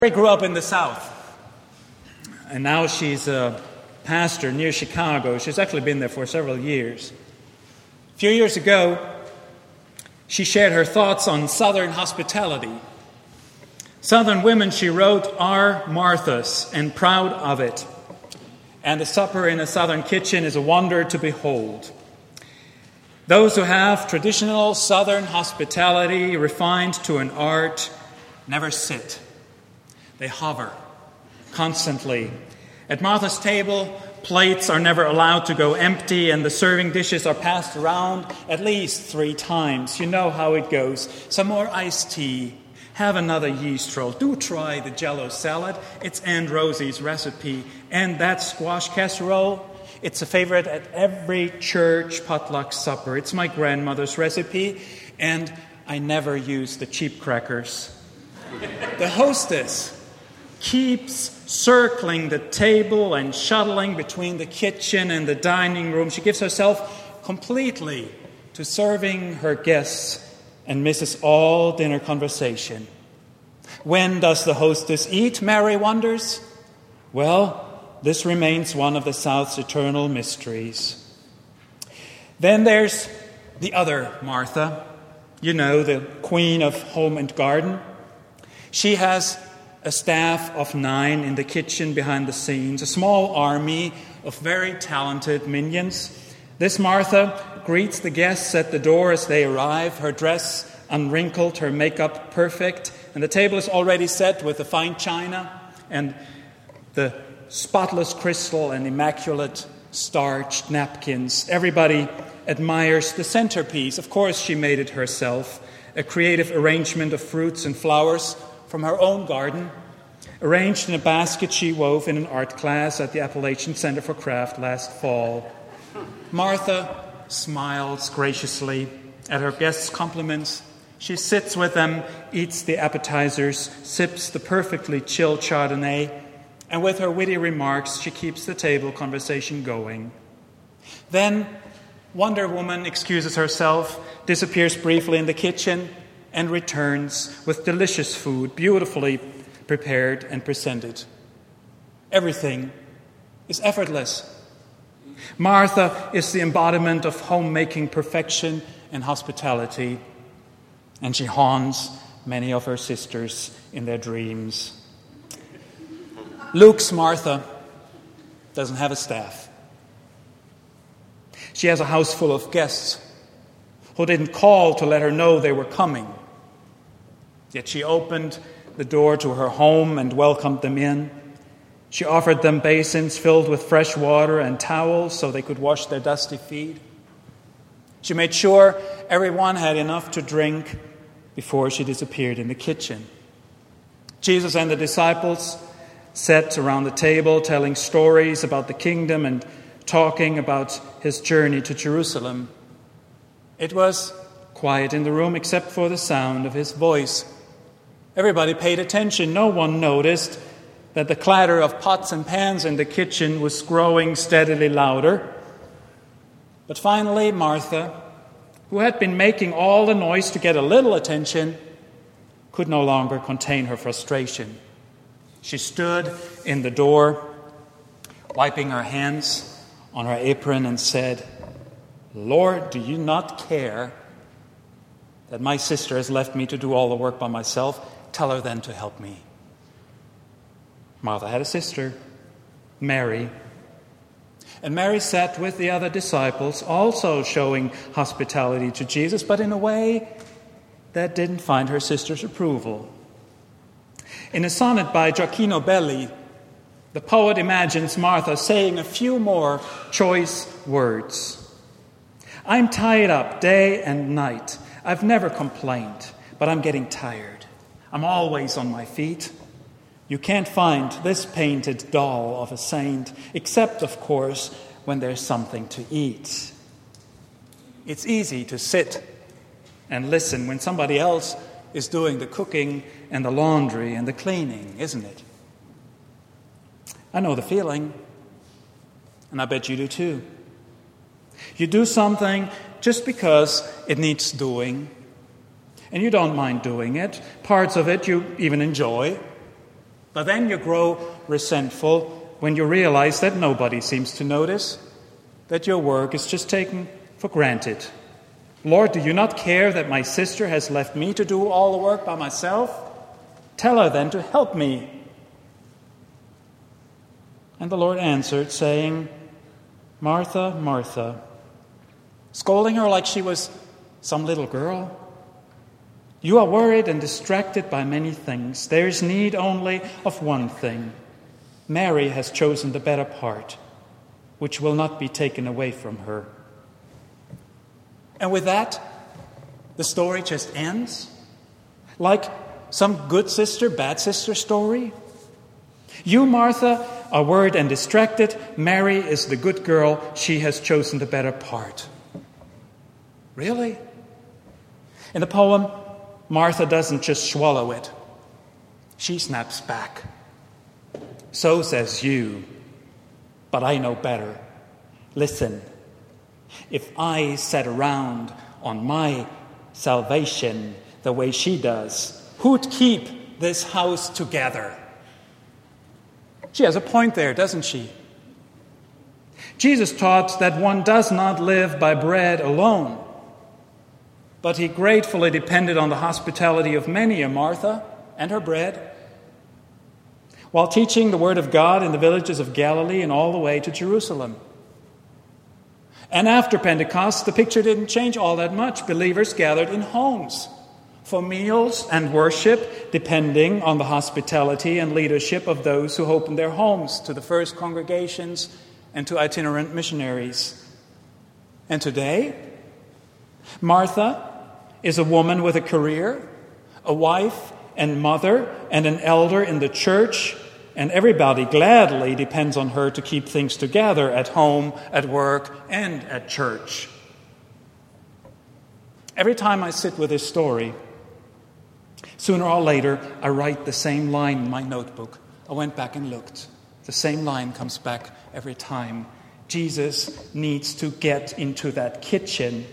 Mary grew up in the South, and now she's a pastor near Chicago. She's actually been there for several years. A few years ago, she shared her thoughts on Southern hospitality. Southern women, she wrote, are Marthas and proud of it. And a supper in a Southern kitchen is a wonder to behold. Those who have traditional Southern hospitality refined to an art never sit. They hover constantly. At Martha's table, plates are never allowed to go empty, and the serving dishes are passed around at least 3 times. You know how it goes. Some more iced tea. Have another yeast roll. Do try the Jell-O salad. It's Aunt Rosie's recipe. And that squash casserole, it's a favorite at every church potluck supper. It's my grandmother's recipe, and I never use the cheap crackers. The hostess keeps circling the table and shuttling between the kitchen and the dining room. She gives herself completely to serving her guests and misses all dinner conversation. When does the hostess eat, Mary wonders? Well, this remains one of the South's eternal mysteries. Then there's the other Martha, you know, the queen of home and garden. She has a staff of 9 in the kitchen behind the scenes, a small army of very talented minions. This Martha greets the guests at the door as they arrive, her dress unwrinkled, her makeup perfect, and the table is already set with the fine china and the spotless crystal and immaculate starched napkins. Everybody admires the centerpiece. Of course, she made it herself, a creative arrangement of fruits and flowers from her own garden, arranged in a basket she wove in an art class at the Appalachian Center for Craft last fall. Martha smiles graciously at her guests' compliments. She sits with them, eats the appetizers, sips the perfectly chilled Chardonnay, and with her witty remarks, she keeps the table conversation going. Then Wonder Woman excuses herself, disappears briefly in the kitchen, and returns with delicious food, beautifully prepared and presented. Everything is effortless. Martha is the embodiment of homemaking perfection and hospitality, and she haunts many of her sisters in their dreams. Luke's Martha doesn't have a staff. She has a house full of guests who didn't call to let her know they were coming. Yet she opened the door to her home and welcomed them in. She offered them basins filled with fresh water and towels so they could wash their dusty feet. She made sure everyone had enough to drink before she disappeared in the kitchen. Jesus and the disciples sat around the table telling stories about the kingdom and talking about his journey to Jerusalem. It was quiet in the room except for the sound of his voice. Everybody paid attention. No one noticed that the clatter of pots and pans in the kitchen was growing steadily louder. But finally, Martha, who had been making all the noise to get a little attention, could no longer contain her frustration. She stood in the door, wiping her hands on her apron, and said, "Lord, do you not care that my sister has left me to do all the work by myself? Tell her then to help me." Martha had a sister, Mary. And Mary sat with the other disciples, also showing hospitality to Jesus, but in a way that didn't find her sister's approval. In a sonnet by Gioacchino Belli, the poet imagines Martha saying a few more choice words. "I'm tied up day and night. I've never complained, but I'm getting tired. I'm always on my feet. You can't find this painted doll of a saint, except, of course, when there's something to eat." It's easy to sit and listen when somebody else is doing the cooking and the laundry and the cleaning, isn't it? I know the feeling, and I bet you do too. You do something just because it needs doing, and you don't mind doing it. Parts of it you even enjoy. But then you grow resentful when you realize that nobody seems to notice that your work is just taken for granted. Lord, do you not care that my sister has left me to do all the work by myself? Tell her then to help me. And the Lord answered, saying, Martha, Martha, scolding her like she was some little girl. You are worried and distracted by many things. There is need only of one thing. Mary has chosen the better part, which will not be taken away from her. And with that, the story just ends. Like some good sister, bad sister story. You, Martha, are worried and distracted. Mary is the good girl. She has chosen the better part. Really? In the poem, Martha doesn't just swallow it. She snaps back. So says you, but I know better. Listen, if I sat around on my salvation the way she does, who'd keep this house together? She has a point there, doesn't she? Jesus taught that one does not live by bread alone, but he gratefully depended on the hospitality of many a Martha and her bread. While teaching the word of God in the villages of Galilee and all the way to Jerusalem. And after Pentecost, the picture didn't change all that much. Believers gathered in homes for meals and worship, depending on the hospitality and leadership of those who opened their homes to the first congregations and to itinerant missionaries. And today, Martha is a woman with a career, a wife and mother and an elder in the church, and everybody gladly depends on her to keep things together at home, at work, and at church. Every time I sit with this story, sooner or later, I write the same line in my notebook. I went back and looked. The same line comes back every time. Jesus needs to get into that kitchen.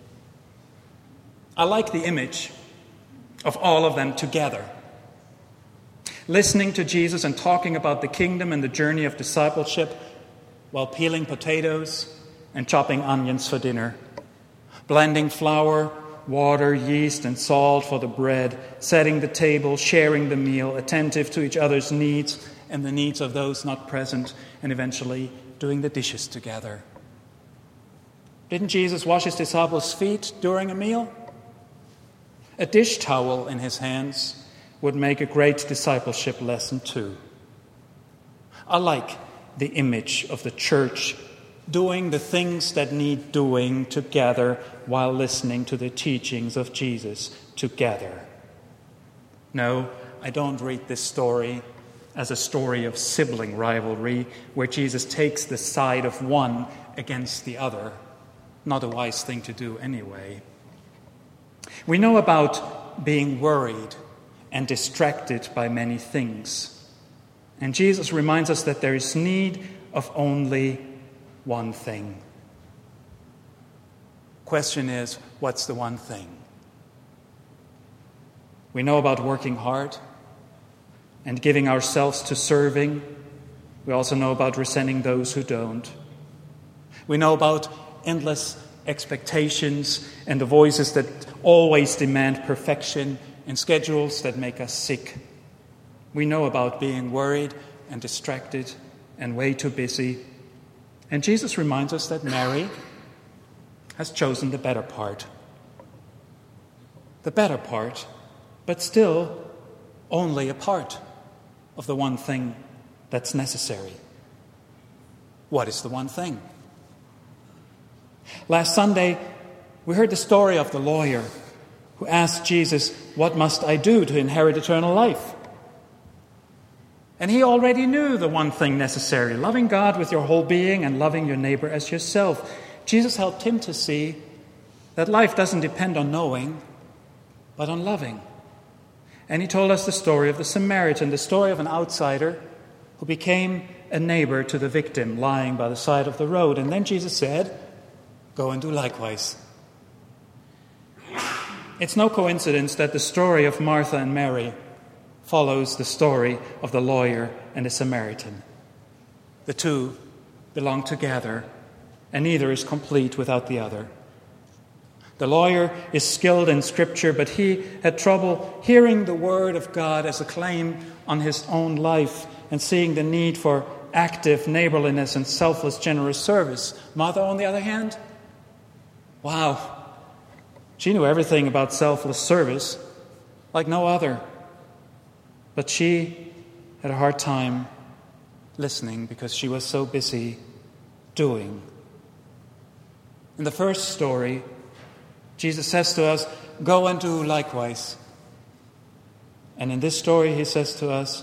I like the image of all of them together, listening to Jesus and talking about the kingdom and the journey of discipleship while peeling potatoes and chopping onions for dinner, blending flour, water, yeast, and salt for the bread, setting the table, sharing the meal, attentive to each other's needs and the needs of those not present, and eventually doing the dishes together. Didn't Jesus wash his disciples' feet during a meal? A dish towel in his hands would make a great discipleship lesson too. I like the image of the church doing the things that need doing together while listening to the teachings of Jesus together. No, I don't read this story as a story of sibling rivalry where Jesus takes the side of one against the other. Not a wise thing to do anyway. We know about being worried and distracted by many things. And Jesus reminds us that there is need of only one thing. Question is, what's the one thing? We know about working hard and giving ourselves to serving. We also know about resenting those who don't. We know about endless expectations and the voices that always demand perfection and schedules that make us sick. We know about being worried and distracted and way too busy. And Jesus reminds us that Mary has chosen the better part. The better part, but still only a part of the one thing that's necessary. What is the one thing? Last Sunday, we heard the story of the lawyer who asked Jesus, "What must I do to inherit eternal life?" And he already knew the one thing necessary, loving God with your whole being and loving your neighbor as yourself. Jesus helped him to see that life doesn't depend on knowing, but on loving. And he told us the story of the Samaritan, the story of an outsider who became a neighbor to the victim lying by the side of the road. And then Jesus said, "Go and do likewise." It's no coincidence that the story of Martha and Mary follows the story of the lawyer and the Samaritan. The two belong together, and neither is complete without the other. The lawyer is skilled in Scripture, but he had trouble hearing the Word of God as a claim on his own life and seeing the need for active neighborliness and selfless, generous service. Martha, on the other hand, wow, she knew everything about selfless service like no other. But she had a hard time listening because she was so busy doing. In the first story, Jesus says to us, "Go and do likewise." And in this story, he says to us,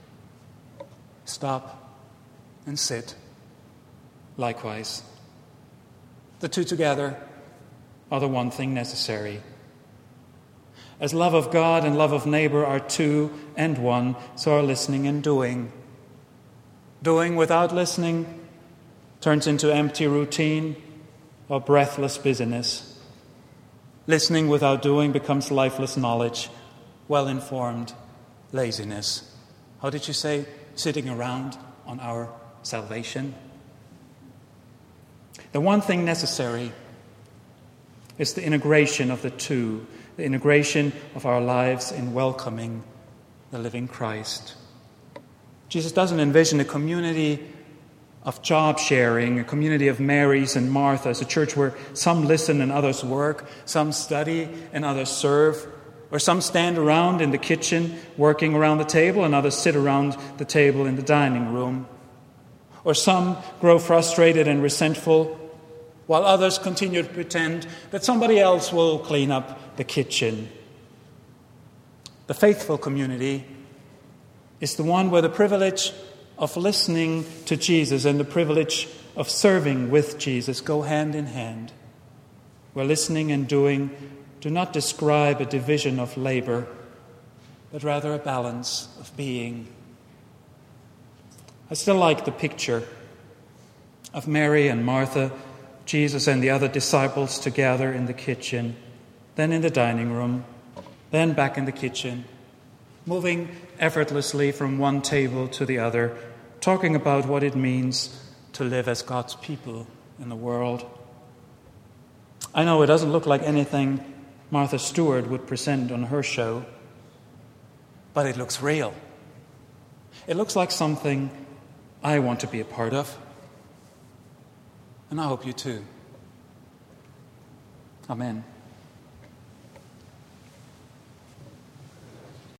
"Stop and sit likewise." The two together are the one thing necessary. As love of God and love of neighbor are two and one, so are listening and doing. Doing without listening turns into empty routine or breathless busyness. Listening without doing becomes lifeless knowledge, well-informed laziness. How did you say? Sitting around on our salvation? The one thing necessary is the integration of the two, the integration of our lives in welcoming the living Christ. Jesus doesn't envision a community of job sharing, a community of Marys and Marthas, a church where some listen and others work, some study and others serve, or some stand around in the kitchen working around the table and others sit around the table in the dining room. Or some grow frustrated and resentful while others continue to pretend that somebody else will clean up the kitchen. The faithful community is the one where the privilege of listening to Jesus and the privilege of serving with Jesus go hand in hand, where listening and doing do not describe a division of labor, but rather a balance of being. I still like the picture of Mary and Martha, Jesus and the other disciples together in the kitchen, then in the dining room, then back in the kitchen, moving effortlessly from one table to the other, talking about what it means to live as God's people in the world. I know it doesn't look like anything Martha Stewart would present on her show, but it looks real. It looks like something I want to be a part of, and I hope you too. Amen.